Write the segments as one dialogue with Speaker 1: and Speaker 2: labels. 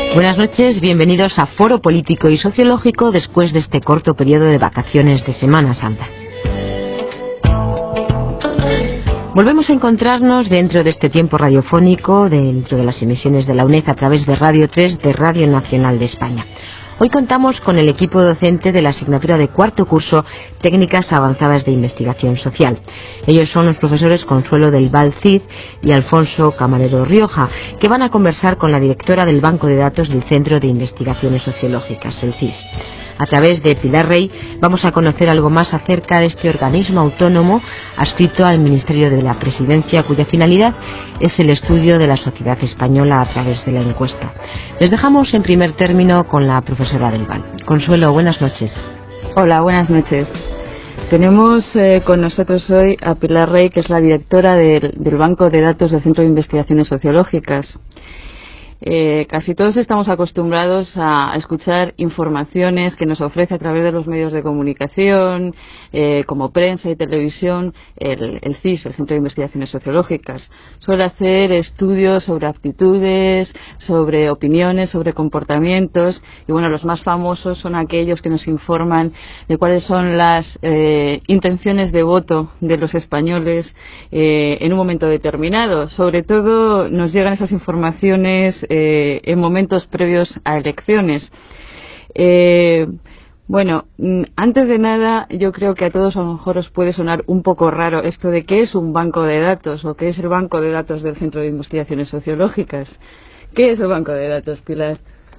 Speaker 1: Buenas noches, bienvenidos a Foro Político y Sociológico después de este corto periodo de vacaciones de Semana Santa. Volvemos a encontrarnos dentro de este tiempo radiofónico, dentro de las emisiones de la UNED a través de Radio 3 de Radio Nacional de España. Hoy contamos con el equipo docente de la asignatura de cuarto curso Técnicas Avanzadas de Investigación Social. Ellos son los profesores Consuelo del Val Cid y Alfonso Camarero Rioja, que van a conversar con la directora del Banco de Datos del Centro de Investigaciones Sociológicas, el CIS. A través de Pilar Rey vamos a conocer algo más acerca de este organismo autónomo adscrito al Ministerio de la Presidencia, cuya finalidad es el estudio de la sociedad española a través de la encuesta. Les dejamos en primer término con la profesora del Val. Consuelo, buenas noches.
Speaker 2: Hola, buenas noches. Tenemos con nosotros hoy a Pilar Rey, que es la directora del Banco de Datos del Centro de Investigaciones Sociológicas. Casi todos estamos acostumbrados a escuchar informaciones que nos ofrece a través de los medios de comunicación, como prensa y televisión, el CIS, el Centro de Investigaciones Sociológicas. Suele hacer estudios sobre aptitudes, sobre opiniones, sobre comportamientos, y bueno, los más famosos son aquellos que nos informan de cuáles son las intenciones de voto de los españoles en un momento determinado. Sobre todo nos llegan esas informaciones en momentos previos a elecciones. Bueno, antes de nada, yo creo que a todos a lo mejor os puede sonar un poco raro esto de qué es un banco de datos o qué es el banco de datos del Centro de Investigaciones Sociológicas. ¿Qué es el banco de datos, Pilar?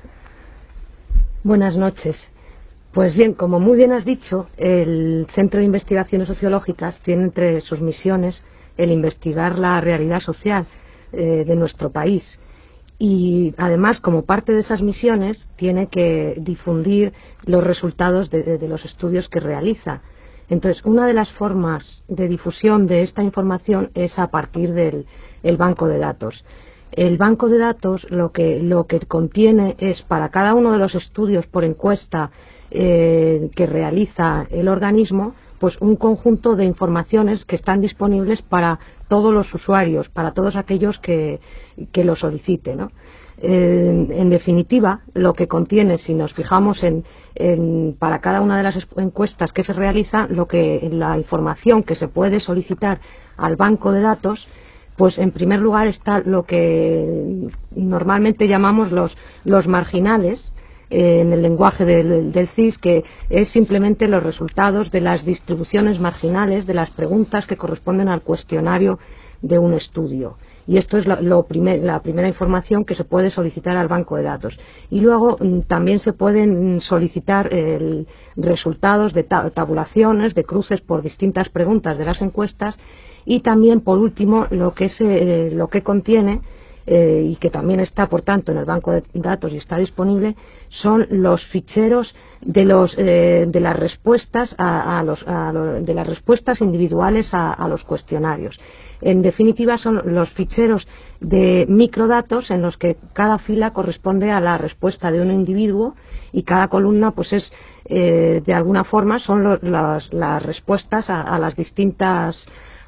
Speaker 3: Buenas noches. Pues bien, como muy bien has dicho, el Centro de Investigaciones Sociológicas tiene entre sus misiones el investigar la realidad social de nuestro país. Y además, como parte de esas misiones, tiene que difundir los resultados de los estudios que realiza. Entonces, una de las formas de difusión de esta información es a partir del banco de datos. El banco de datos lo que contiene es, para cada uno de los estudios por encuesta que realiza el organismo, pues un conjunto de informaciones que están disponibles para todos los usuarios, para todos aquellos que lo soliciten, ¿no? En definitiva, lo que contiene, si nos fijamos para cada una de las encuestas que se realiza, la información que se puede solicitar al banco de datos, pues en primer lugar está lo que normalmente llamamos los marginales, en el lenguaje del CIS, que es simplemente los resultados de las distribuciones marginales de las preguntas que corresponden al cuestionario de un estudio. Y esto es la primera información que se puede solicitar al banco de datos. Y luego también se pueden solicitar resultados de tabulaciones, de cruces por distintas preguntas de las encuestas, y también, por último, lo que contiene, y que también está, por tanto, en el banco de datos y está disponible, son los ficheros de las respuestas de las respuestas individuales a los cuestionarios. En definitiva, son los ficheros de microdatos en los que cada fila corresponde a la respuesta de un individuo y cada columna, pues es de alguna forma son las respuestas a las distintas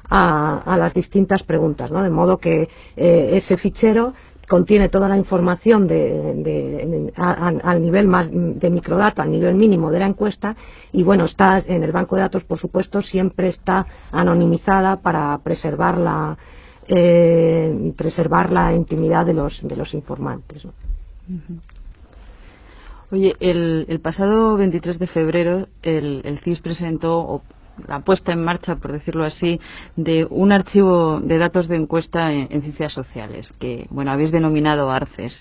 Speaker 3: preguntas, ¿no? De modo que ese fichero contiene toda la información al nivel más de microdato, al nivel mínimo de la encuesta, y bueno, está en el banco de datos, por supuesto, siempre está anonimizada para preservar la intimidad de los informantes, ¿no?
Speaker 2: Uh-huh. Oye, el pasado 23 de febrero el CIS presentó la puesta en marcha, por decirlo así, de un archivo de datos de encuesta en ciencias sociales, que, bueno, habéis denominado ARCES.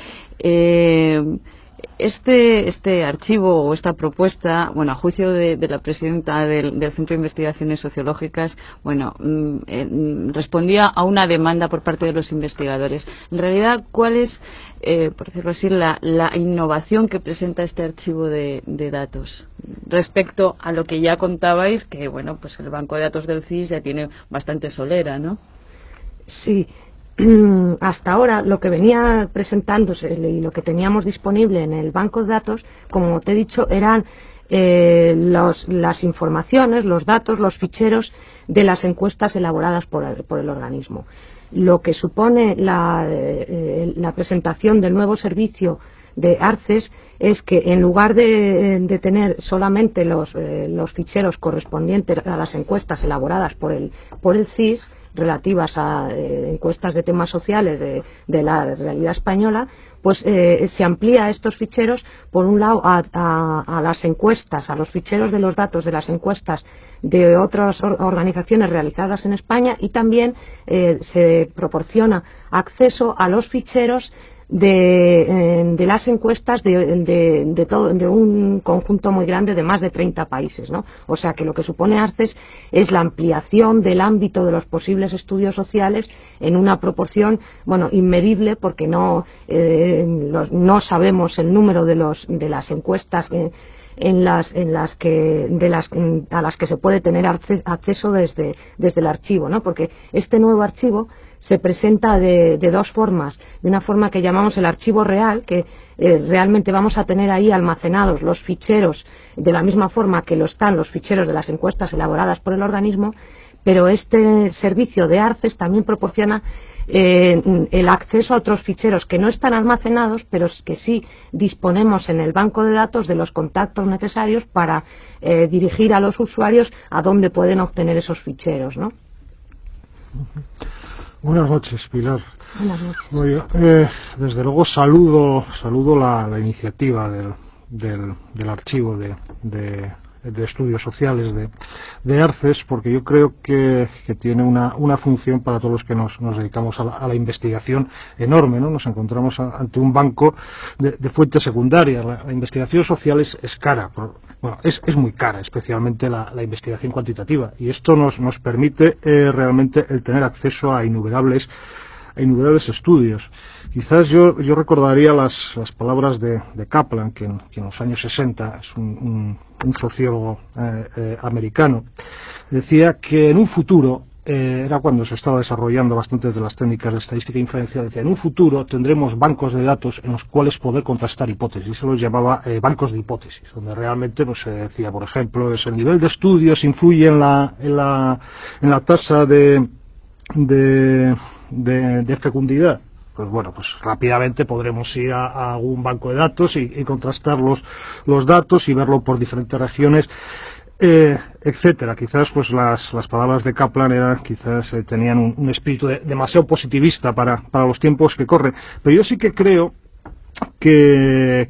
Speaker 2: Este archivo o esta propuesta, bueno, a juicio de la presidenta del Centro de Investigaciones Sociológicas, bueno, respondía a una demanda por parte de los investigadores. En realidad, ¿cuál es, por decirlo así, la innovación que presenta este archivo de datos respecto a lo que ya contabais, que, bueno, pues el banco de datos del CIS ya tiene bastante solera, ¿no?
Speaker 3: Sí. Hasta ahora lo que venía presentándose y lo que teníamos disponible en el banco de datos, como te he dicho, eran las informaciones, los datos, los ficheros de las encuestas elaboradas por el organismo. Lo que supone la presentación del nuevo servicio de ARCES es que en lugar de tener solamente los ficheros correspondientes a las encuestas elaboradas por el CIS, relativas a encuestas de temas sociales de la realidad española, pues se amplía estos ficheros, por un lado, a las encuestas, a los ficheros de los datos de las encuestas de otras organizaciones realizadas en España, y también se proporciona acceso a los ficheros de las encuestas de un conjunto muy grande de más de 30 países, ¿no? O sea que lo que supone ARCES es la ampliación del ámbito de los posibles estudios sociales en una proporción, bueno, inmedible, porque no sabemos el número de las encuestas a las que se puede tener acceso desde el archivo, ¿no? Porque este nuevo archivo se presenta de dos formas. De una forma que llamamos el archivo real, que realmente vamos a tener ahí almacenados los ficheros de la misma forma que lo están los ficheros de las encuestas elaboradas por el organismo, pero este servicio de ARCES también proporciona el acceso a otros ficheros que no están almacenados, pero que sí disponemos en el banco de datos de los contactos necesarios para dirigir a los usuarios a dónde pueden obtener esos ficheros, ¿no?
Speaker 4: Buenas noches, Pilar.
Speaker 3: Buenas noches.
Speaker 4: Bueno, desde luego saludo la iniciativa del archivo de estudios sociales de ARCES, porque yo creo que tiene una función para todos los que nos dedicamos a la investigación enorme, ¿no? Nos encontramos ante un banco de fuentes secundarias. La investigación social es cara, es muy cara, especialmente la investigación cuantitativa, y esto nos permite realmente el tener acceso a innumerables estudios. Quizás yo recordaría las palabras de Kaplan, que en los años 60 es un sociólogo americano. Decía que en un futuro, era cuando se estaba desarrollando bastantes de las técnicas de estadística inferencial, decía, en un futuro tendremos bancos de datos en los cuales poder contrastar hipótesis. Se los llamaba bancos de hipótesis, donde realmente pues se decía, por ejemplo, es el nivel de estudios influye en la tasa de fecundidad. Pues bueno, pues rápidamente podremos ir a algún banco de datos y contrastar los datos y verlo por diferentes regiones, etcétera. Quizás pues las palabras de Kaplan tenían un espíritu demasiado positivista para los tiempos que corren, pero yo sí que creo que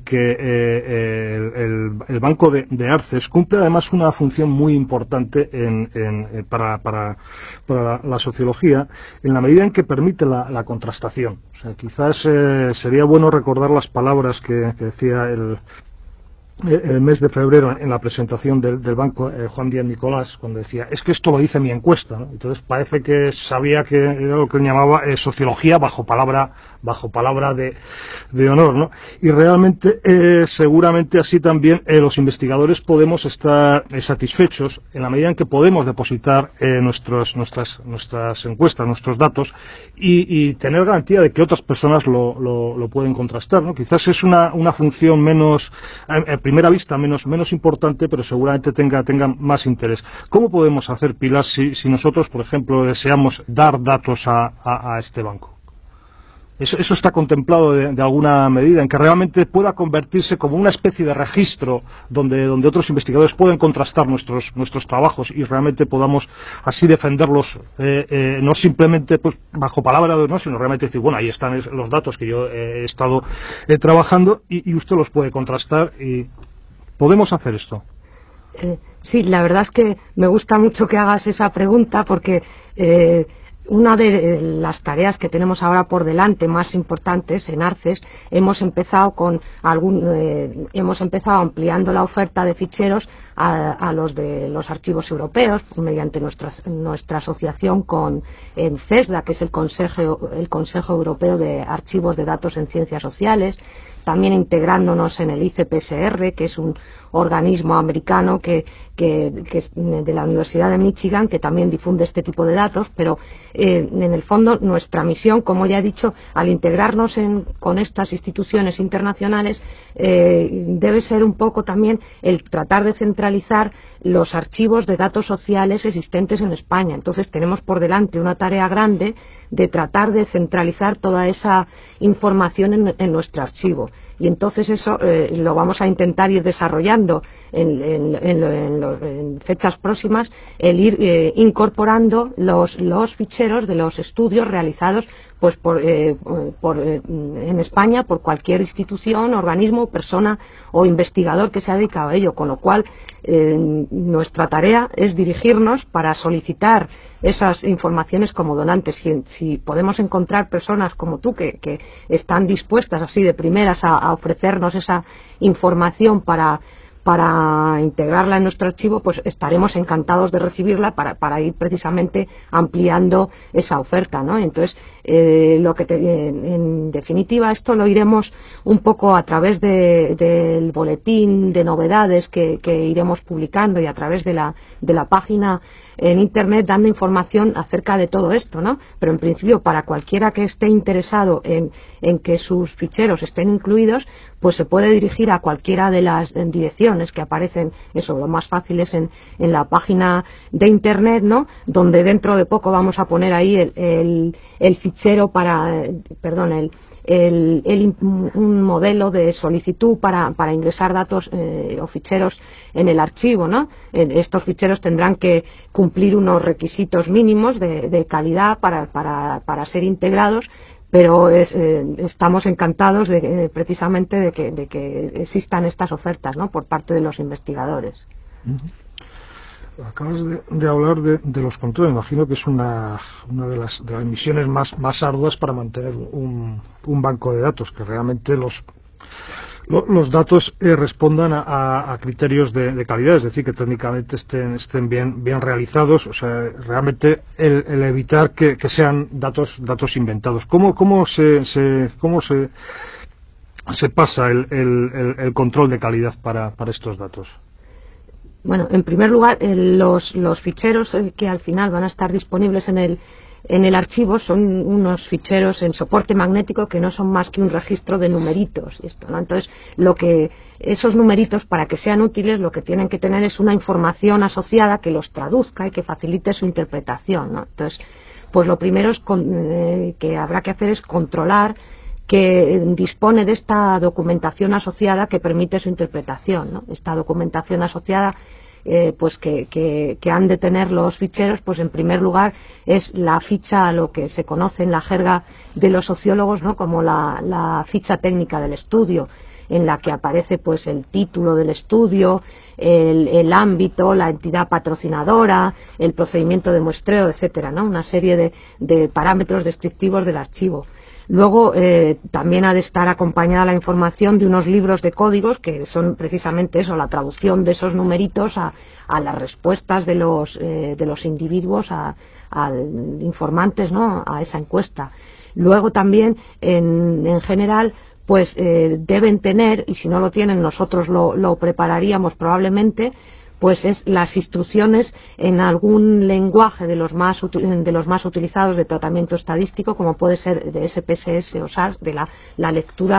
Speaker 4: el banco de ARCES cumple además una función muy importante para la sociología, en la medida en que permite la contrastación. O sea, quizás sería bueno recordar las palabras que decía el mes de febrero en la presentación del banco Juan Díaz Nicolás, cuando decía, es que esto lo dice mi encuesta, ¿no? Entonces parece que sabía que era lo que él llamaba sociología bajo palabra de honor, ¿no? Y realmente seguramente así también los investigadores podemos estar satisfechos en la medida en que podemos depositar nuestras encuestas, nuestros datos, y tener garantía de que otras personas lo pueden contrastar, ¿no? Quizás es una función menos, a primera vista menos importante, pero seguramente tenga más interés. ¿Cómo podemos hacer, Pilar, si nosotros, por ejemplo, deseamos dar datos a este banco? Eso está contemplado de alguna medida, en que realmente pueda convertirse como una especie de registro donde otros investigadores pueden contrastar nuestros trabajos y realmente podamos así defenderlos, no simplemente pues bajo palabra de honor, sino realmente decir, bueno, ahí están los datos que yo he estado trabajando y usted los puede contrastar. Y ¿podemos hacer esto?
Speaker 3: Sí, la verdad es que me gusta mucho que hagas esa pregunta, porque una de las tareas que tenemos ahora por delante más importantes en ARCES, hemos empezado ampliando la oferta de ficheros a los de los archivos europeos mediante nuestra asociación con CESDA, que es el Consejo Europeo de Archivos de Datos en Ciencias Sociales, también integrándonos en el ICPSR, que es un organismo americano que es de la Universidad de Michigan, que también difunde este tipo de datos, pero en el fondo nuestra misión, como ya he dicho, al integrarnos con estas instituciones internacionales, debe ser un poco también el tratar de centralizar los archivos de datos sociales existentes en España. Entonces tenemos por delante una tarea grande de tratar de centralizar toda esa información en nuestro archivo. Y entonces eso lo vamos a intentar ir desarrollando en fechas próximas, el ir incorporando los ficheros de los estudios realizados pues en España por cualquier institución, organismo, persona o investigador que se ha dedicado a ello, con lo cual nuestra tarea es dirigirnos para solicitar esas informaciones como donantes. Si podemos encontrar personas como tú que están dispuestas así de primeras a ofrecernos esa información para integrarla en nuestro archivo, pues estaremos encantados de recibirla para ir precisamente ampliando esa oferta, ¿no? Entonces, en definitiva, esto lo iremos un poco a través del boletín de novedades que iremos publicando y a través de la página en Internet, dando información acerca de todo esto, ¿no? Pero en principio, para cualquiera que esté interesado en que sus ficheros estén incluidos, pues se puede dirigir a cualquiera de las direcciones que aparecen. Eso, lo más fácil es en la página de Internet, ¿no? Donde dentro de poco vamos a poner ahí el fichero un modelo de solicitud para ingresar datos o ficheros en el archivo, ¿no? Estos ficheros tendrán que cumplir unos requisitos mínimos de calidad para ser integrados, pero estamos encantados precisamente de que existan estas ofertas, ¿no?, por parte de los investigadores.
Speaker 4: Acabas de hablar de los controles. Imagino que es una de las misiones más arduas para mantener un banco de datos, que realmente los datos respondan a criterios de calidad, es decir, que técnicamente estén bien realizados. O sea, realmente el evitar que sean datos inventados. ¿Cómo se pasa el control de calidad para estos datos?
Speaker 3: Bueno, en primer lugar, los ficheros que al final van a estar disponibles en el archivo son unos ficheros en soporte magnético que no son más que un registro de numeritos, ¿no? Entonces, esos numeritos, para que sean útiles, lo que tienen que tener es una información asociada que los traduzca y que facilite su interpretación, ¿no? Entonces, pues lo primero que habrá que hacer es controlar que dispone de esta documentación asociada que permite su interpretación, ¿no? Esta documentación asociada pues que han de tener los ficheros, pues en primer lugar es la ficha, lo que se conoce en la jerga de los sociólogos, ¿no?, como la ficha técnica del estudio, en la que aparece pues el título del estudio, el ámbito, la entidad patrocinadora, el procedimiento de muestreo, etcétera, ¿no?, una serie de parámetros descriptivos del archivo. Luego también ha de estar acompañada la información de unos libros de códigos que son precisamente eso, la traducción de esos numeritos a las respuestas de los individuos, a informantes, ¿no?, a esa encuesta. Luego también en general pues deben tener, y si no lo tienen nosotros lo prepararíamos probablemente, pues es las instrucciones en algún lenguaje de los más utilizados de tratamiento estadístico, como puede ser de SPSS o SAS, de la lectura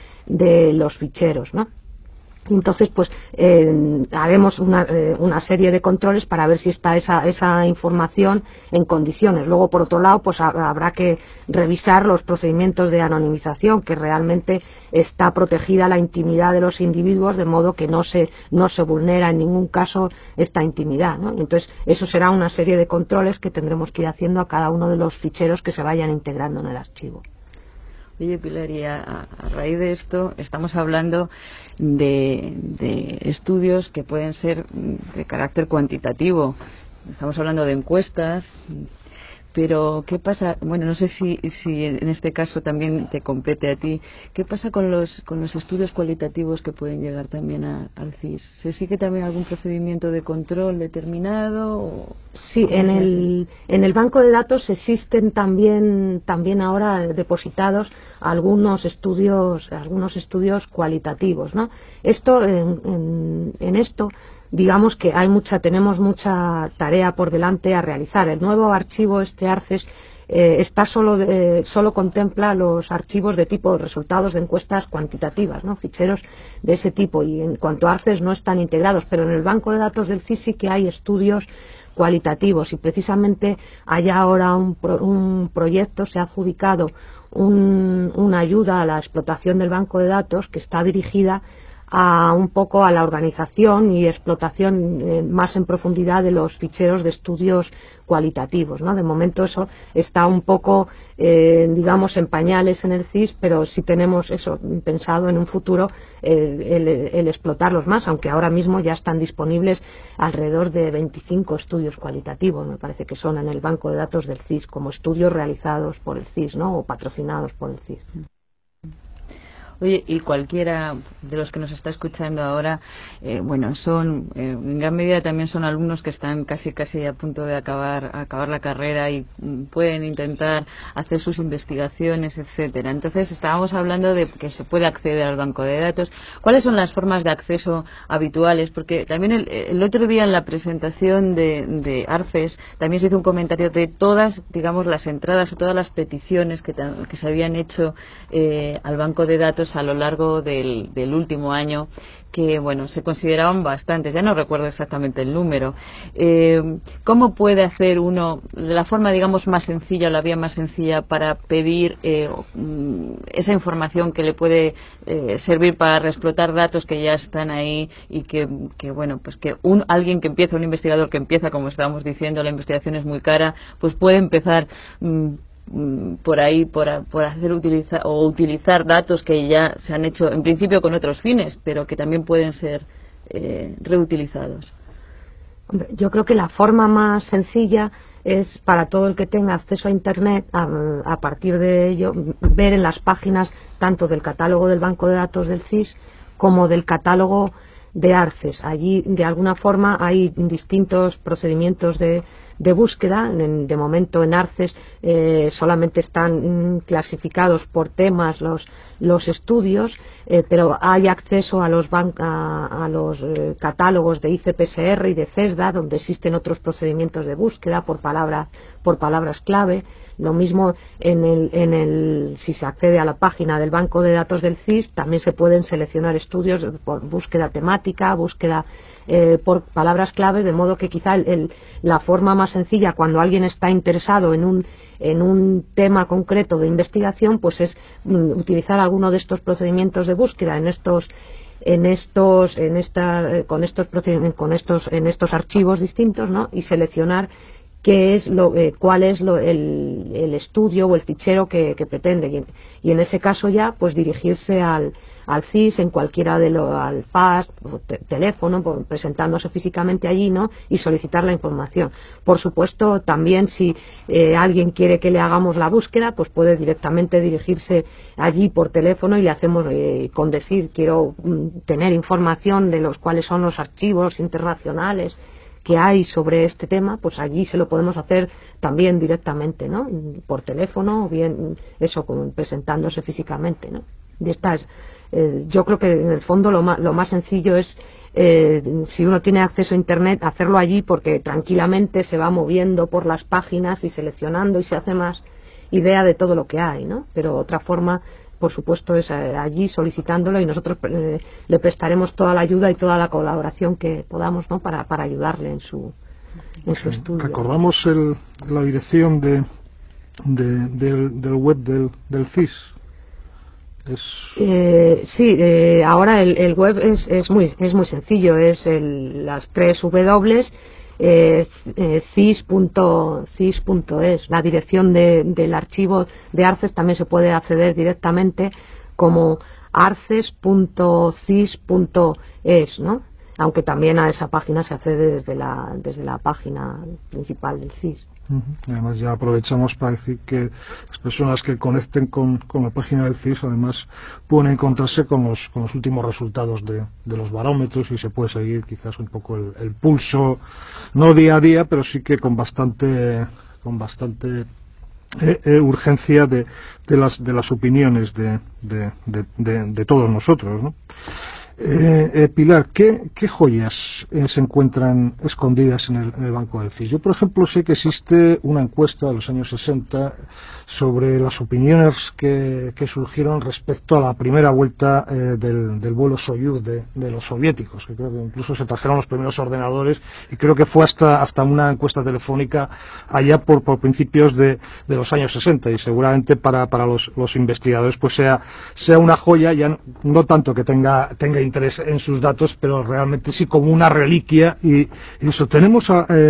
Speaker 3: de los ficheros, ¿no? Entonces, pues haremos una serie de controles para ver si está esa información en condiciones. Luego, por otro lado, pues habrá que revisar los procedimientos de anonimización, que realmente está protegida la intimidad de los individuos, de modo que no se vulnera en ningún caso esta intimidad, ¿no? Entonces, eso será una serie de controles que tendremos que ir haciendo a cada uno de los ficheros que se vayan integrando en el archivo.
Speaker 2: Oye, Pilar, y a raíz de esto estamos hablando de estudios que pueden ser de carácter cuantitativo. Estamos hablando de encuestas, pero ¿qué pasa? Bueno, no sé si en este caso también te compete a ti. ¿Qué pasa con los estudios cualitativos que pueden llegar también al CIS? ¿Se sigue también algún procedimiento de control determinado?
Speaker 3: Sí, en el banco de datos existen también ahora depositados algunos estudios cualitativos, ¿no? Esto en esto digamos que tenemos mucha tarea por delante a realizar. El nuevo archivo, ARCES, solo contempla los archivos de tipo resultados de encuestas cuantitativas, ¿no? Ficheros de ese tipo, y en cuanto a ARCES no están integrados, pero en el banco de datos del CIS sí que hay estudios cualitativos, y precisamente hay ahora un proyecto, se ha adjudicado una ayuda a la explotación del banco de datos que está dirigida un poco a la organización y explotación más en profundidad de los ficheros de estudios cualitativos, ¿no? De momento eso está un poco, digamos, en pañales en el CIS, pero sí tenemos eso pensado en un futuro, el explotarlos más, aunque ahora mismo ya están disponibles alrededor de 25 estudios cualitativos, me parece que son en el banco de datos del CIS, como estudios realizados por el CIS, ¿no? O patrocinados por el CIS.
Speaker 2: Oye, y cualquiera de los que nos está escuchando ahora, son en gran medida también son alumnos que están casi a punto de acabar la carrera y pueden intentar hacer sus investigaciones, etcétera. Entonces estábamos hablando de que se puede acceder al banco de datos. ¿Cuáles son las formas de acceso habituales? Porque también el otro día en la presentación de ARCES también se hizo un comentario de todas, digamos, las entradas, todas las peticiones que se habían hecho al banco de datos a lo largo del último año, que se consideraban bastantes, ya no recuerdo exactamente el número. ¿Cómo puede hacer uno, de la forma, digamos, más sencilla, la vía más sencilla para pedir esa información que le puede servir para reexplotar datos que ya están ahí y que alguien que empieza, un investigador que empieza, como estábamos diciendo, la investigación es muy cara, pues puede empezar por ahí, por utilizar datos que ya se han hecho en principio con otros fines, pero que también pueden ser reutilizados?
Speaker 3: Yo creo que la forma más sencilla es para todo el que tenga acceso a Internet, a partir de ello, ver en las páginas tanto del catálogo del banco de datos del CIS como del catálogo de ARCES. Allí, de alguna forma, hay distintos procedimientos de búsqueda. De momento en ARCES solamente están clasificados por temas los estudios, pero hay acceso a los catálogos de ICPSR y de CESDA, donde existen otros procedimientos de búsqueda por palabras clave. Lo mismo si se accede a la página del banco de datos del CIS, también se pueden seleccionar estudios por búsqueda temática, búsqueda por palabras clave, de modo que quizá la forma más sencilla cuando alguien está interesado en un tema concreto de investigación, pues es utilizar alguno de estos procedimientos de búsqueda en estos archivos distintos, ¿no? Y seleccionar cuál es el estudio o el fichero que pretende, y en ese caso ya pues dirigirse al CIS en cualquiera al FAST, teléfono, presentándose físicamente allí, ¿no? Y solicitar la información. Por supuesto, también si alguien quiere que le hagamos la búsqueda, pues puede directamente dirigirse allí por teléfono y le hacemos con decir quiero tener información de cuáles son los archivos internacionales que hay sobre este tema, pues allí se lo podemos hacer también directamente, ¿no? Por teléfono, o bien eso, presentándose físicamente, ¿no? Y yo creo que en el fondo lo más sencillo es, si uno tiene acceso a Internet, hacerlo allí, porque tranquilamente se va moviendo por las páginas y seleccionando y se hace más idea de todo lo que hay, ¿no? Pero otra forma, por supuesto, es allí solicitándolo, y nosotros le prestaremos toda la ayuda y toda la colaboración que podamos, ¿no? para ayudarle en su estudio.
Speaker 4: Recordamos la dirección del web del CIS.
Speaker 3: Ahora el web es muy sencillo, es las 3 W, cis.es. La dirección del archivo de ARCES también se puede acceder directamente como arces.cis.es, ¿no? Aunque también a esa página se accede desde la página principal del CIS.
Speaker 4: Además, ya aprovechamos para decir que las personas que conecten con la página del CIS, además, pueden encontrarse con los últimos resultados de los barómetros, y se puede seguir quizás un poco el pulso, no día a día, pero sí que con bastante urgencia de las opiniones de todos nosotros, ¿no? Pilar, ¿qué joyas se encuentran escondidas en el Banco del CIS? Yo, por ejemplo, sé que existe una encuesta de los años 60 sobre las opiniones que surgieron respecto a la primera vuelta del vuelo Soyuz de los soviéticos, que creo que incluso se trajeron los primeros ordenadores, y creo que fue hasta una encuesta telefónica allá por principios de los años 60, y seguramente para los investigadores pues sea una joya, ya no tanto que tenga interés en sus datos, pero realmente sí como una reliquia. Y eso, tenemos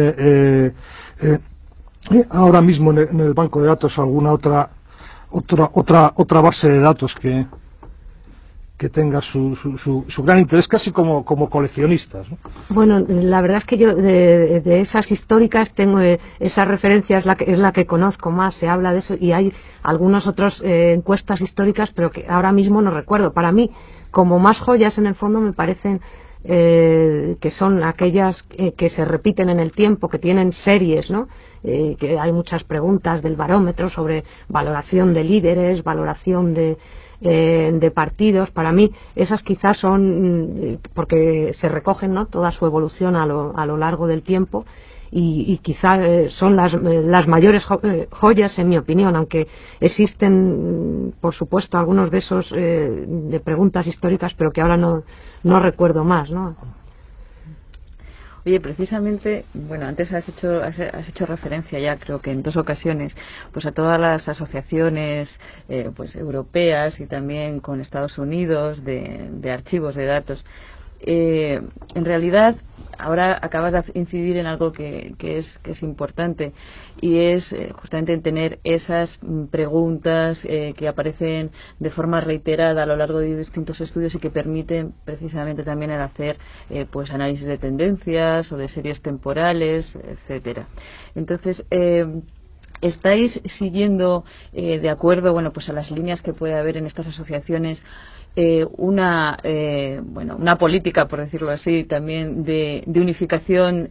Speaker 4: ahora mismo en el banco de datos alguna otra base de datos que tenga su gran interés, casi como coleccionistas, ¿no?
Speaker 3: Bueno, la verdad es que yo de esas históricas tengo esa referencia, es la que conozco más, se habla de eso, y hay algunas otras encuestas históricas, pero que ahora mismo no recuerdo. Para mí, como más joyas en el fondo, me parecen que son aquellas que se repiten en el tiempo, que tienen series, ¿no? Que hay muchas preguntas del barómetro sobre valoración de líderes, valoración de partidos. Para mí esas quizás son porque se recogen, ¿no?, toda su evolución a lo largo del tiempo, y quizás son las mayores joyas en mi opinión, aunque existen por supuesto algunos de esos de preguntas históricas, pero que ahora no recuerdo más, ¿no?
Speaker 2: Oye, precisamente, bueno, antes has hecho referencia ya, creo que en 2 ocasiones, pues a todas las asociaciones pues europeas y también con Estados Unidos de archivos de datos. En realidad, ahora acabas de incidir en algo que es importante, y es justamente en tener esas preguntas que aparecen de forma reiterada a lo largo de distintos estudios y que permiten precisamente también el hacer pues análisis de tendencias o de series temporales, etcétera. Entonces, ¿estáis siguiendo de acuerdo, bueno, pues a las líneas que puede haber en estas asociaciones una política, por decirlo así, también de unificación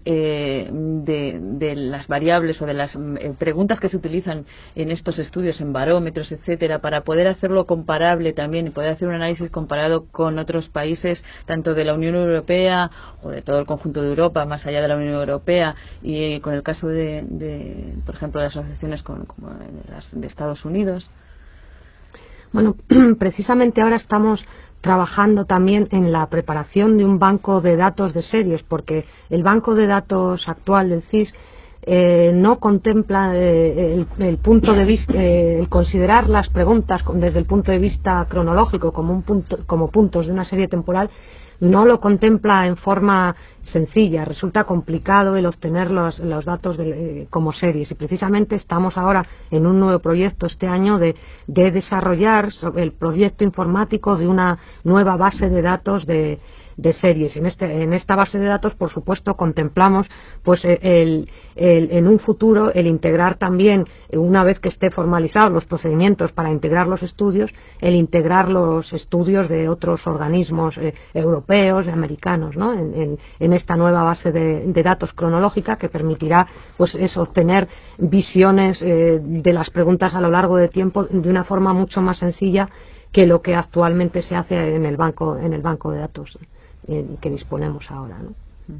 Speaker 2: de las variables o de las preguntas que se utilizan en estos estudios, en barómetros, etcétera, para poder hacerlo comparable también y poder hacer un análisis comparado con otros países, tanto de la Unión Europea o de todo el conjunto de Europa, más allá de la Unión Europea, y con el caso de por ejemplo, de asociaciones como las de Estados Unidos?
Speaker 3: Bueno, precisamente ahora estamos trabajando también en la preparación de un banco de datos de series, porque el banco de datos actual del CIS no contempla el punto de vista, el considerar las preguntas desde el punto de vista cronológico como puntos de una serie temporal. No lo contempla en forma sencilla, resulta complicado el obtener los datos como series, y precisamente estamos ahora en un nuevo proyecto este año de desarrollar el proyecto informático de una nueva base de datos de series. En esta base de datos, por supuesto, contemplamos pues en un futuro el integrar también, una vez que esté formalizados los procedimientos para integrar los estudios, el integrar los estudios de otros organismos europeos y americanos, ¿no?, en esta nueva base de datos cronológica, que permitirá pues obtener visiones de las preguntas a lo largo del tiempo de una forma mucho más sencilla que lo que actualmente se hace en el banco de datos que disponemos ahora, ¿no?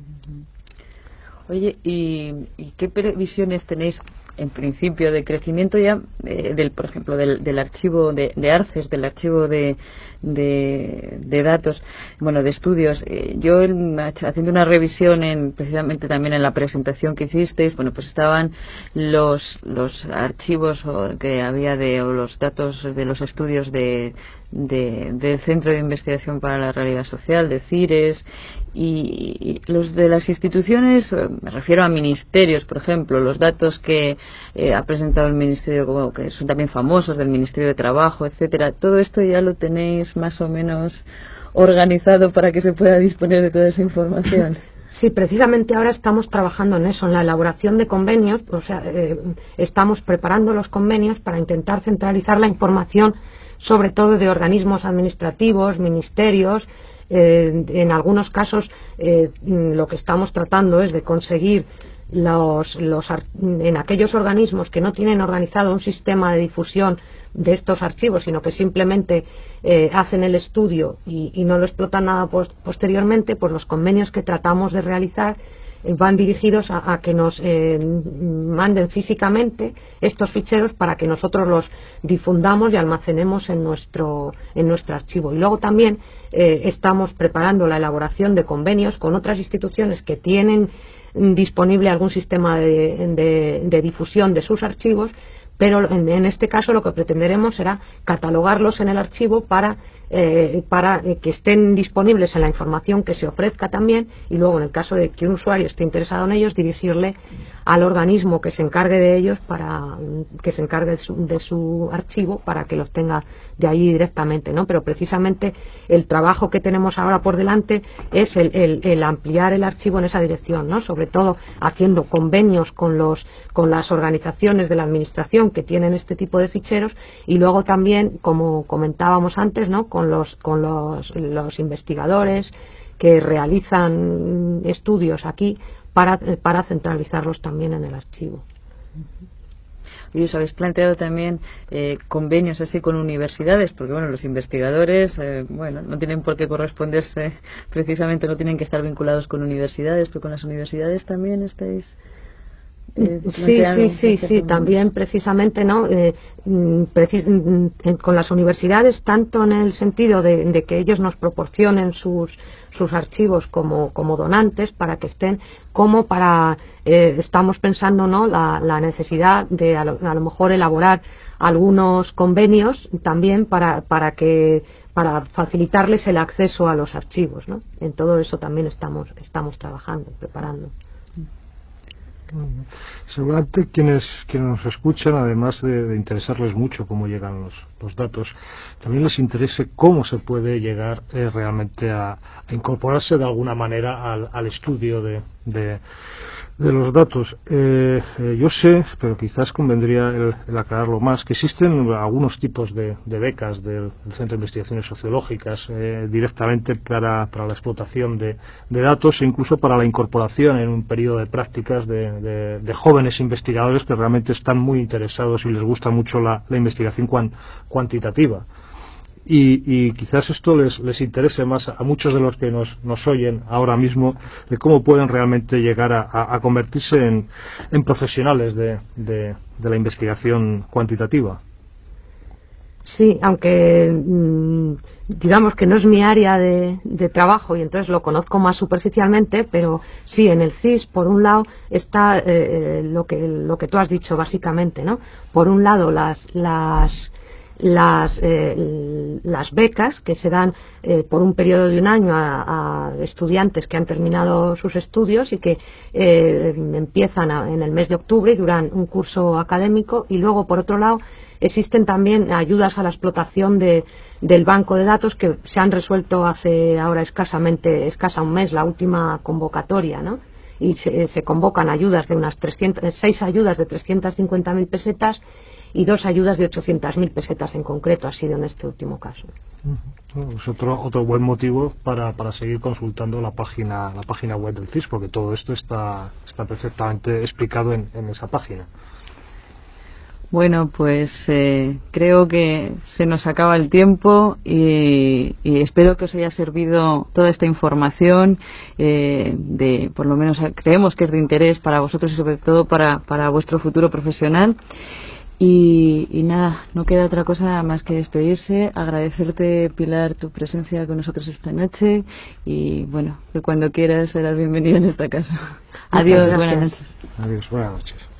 Speaker 2: Oye, ¿y qué previsiones tenéis en principio de crecimiento ya por ejemplo del archivo de ARCES, del archivo de datos, bueno, de estudios? Yo haciendo una revisión precisamente también en la presentación que hicisteis, bueno, pues estaban los archivos que había o los datos de los estudios del Centro de Investigación para la Realidad Social, de CIRES, y los de las instituciones, me refiero a ministerios, por ejemplo, los datos que ha presentado el Ministerio, como que son también famosos, del Ministerio de Trabajo, etcétera. Todo esto ya lo tenéis más o menos organizado para que se pueda disponer de toda esa información.
Speaker 3: Sí, precisamente ahora estamos trabajando en eso, en la elaboración de convenios. O sea, estamos preparando los convenios para intentar centralizar la información, sobre todo de organismos administrativos, ministerios. En algunos casos lo que estamos tratando es de conseguir en aquellos organismos que no tienen organizado un sistema de difusión de estos archivos, sino que simplemente hacen el estudio y no lo explotan nada posteriormente, pues los convenios que tratamos de realizar van dirigidos a que nos manden físicamente estos ficheros para que nosotros los difundamos y almacenemos en nuestro archivo. Y luego también estamos preparando la elaboración de convenios con otras instituciones que tienen disponible algún sistema de difusión de sus archivos, pero en este caso lo que pretenderemos será catalogarlos en el archivo para que estén disponibles en la información que se ofrezca también, y luego en el caso de que un usuario esté interesado en ellos, dirigirle al organismo que se encargue de ellos, para que se encargue de su archivo, para que los tenga de allí directamente, ¿no? Pero precisamente el trabajo que tenemos ahora por delante es el ampliar el archivo en esa dirección, ¿no? Sobre todo haciendo convenios con las organizaciones de la administración que tienen este tipo de ficheros, y luego también, como comentábamos antes, ¿no?, con los investigadores que realizan estudios aquí para centralizarlos también en el archivo.
Speaker 2: Y os habéis planteado también convenios así con universidades, porque bueno, los investigadores no tienen por qué corresponderse, precisamente no tienen que estar vinculados con universidades, pero con las universidades también estáis
Speaker 3: sí, también precisamente, ¿no? Con las universidades, tanto en el sentido de que ellos nos proporcionen sus archivos como donantes para que estén, como para estamos pensando, ¿no?, la necesidad de a lo mejor elaborar algunos convenios también para facilitarles el acceso a los archivos, ¿no? En todo eso también estamos trabajando, preparando.
Speaker 4: Seguramente quienes nos escuchan, además de interesarles mucho cómo llegan los datos, también les interese cómo se puede llegar realmente a incorporarse de alguna manera al estudio de los datos. Yo sé, pero quizás convendría el aclararlo más, que existen algunos tipos de becas del Centro de Investigaciones Sociológicas directamente para la explotación de datos e incluso para la incorporación en un periodo de prácticas de jóvenes investigadores que realmente están muy interesados y les gusta mucho la investigación cuantitativa. Y quizás esto les interese más a muchos de los que nos oyen ahora mismo, de cómo pueden realmente llegar a convertirse en profesionales de la investigación cuantitativa.
Speaker 3: Sí, aunque digamos que no es mi área de trabajo y entonces lo conozco más superficialmente, pero sí, en el CSIS por un lado está lo que tú has dicho básicamente, ¿no? Por un lado las becas que se dan por un periodo de un año a estudiantes que han terminado sus estudios y que empiezan en el mes de octubre y duran un curso académico, y luego por otro lado existen también ayudas a la explotación del banco de datos que se han resuelto hace ahora escasa un mes, la última convocatoria, ¿no? Y se convocan ayudas de 6 ayudas de 350.000 pesetas y 2 ayudas de 800.000 pesetas en concreto, ha sido en este último caso.
Speaker 4: Es otro buen motivo para seguir consultando la página web del CSIS, porque todo esto está perfectamente explicado en esa página.
Speaker 2: Bueno, pues creo que se nos acaba el tiempo y espero que os haya servido toda esta información, por lo menos creemos que es de interés para vosotros y sobre todo para vuestro futuro profesional. Y nada, no queda otra cosa más que despedirse, agradecerte, Pilar, tu presencia con nosotros esta noche y bueno, que cuando quieras serás bienvenido en esta casa. Adiós, buenas noches.
Speaker 4: Adiós, buenas noches.